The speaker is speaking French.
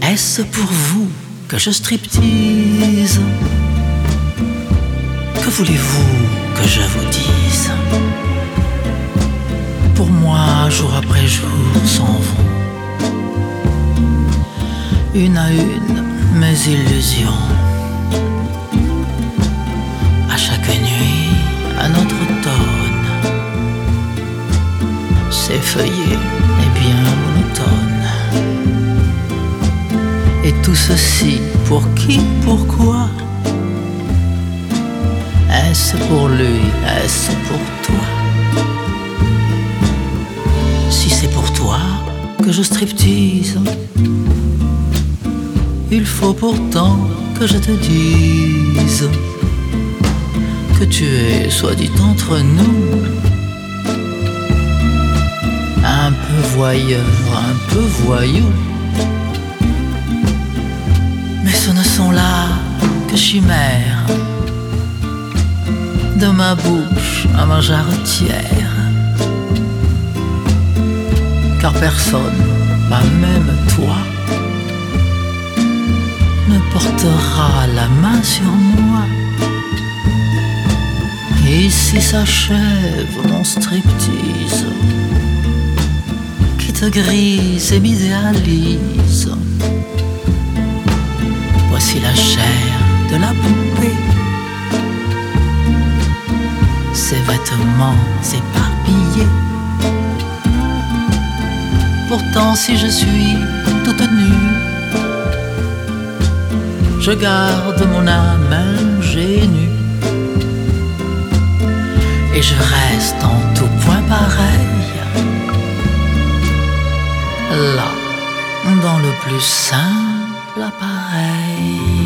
Est-ce pour vous que je striptease? Que voulez-vous que je vous dise? Pour moi, jour après jour s'en vont, une à une, mes illusions. À chaque nuit, un autre automne s'effeuillé et bien monotone. Et tout ceci, pour qui, pourquoi? Est-ce pour lui, est-ce pour toi? Si c'est pour toi que je striptease, il faut pourtant que je te dise que tu es, soit dit entre nous, un peu voyeur, un peu voyou. Mais ce ne sont là que chimères, de ma bouche à ma jarretière. Car personne, pas même toi, ne portera la main sur moi. Ici s'achève mon striptease, qui te grise et m'idéalise. Voici la chair de la poupée, ses vêtements éparpillés. Pourtant si je suis toute nue, je garde mon âme ingénue. Et je reste en tout point pareil, là, dans le plus simple appareil.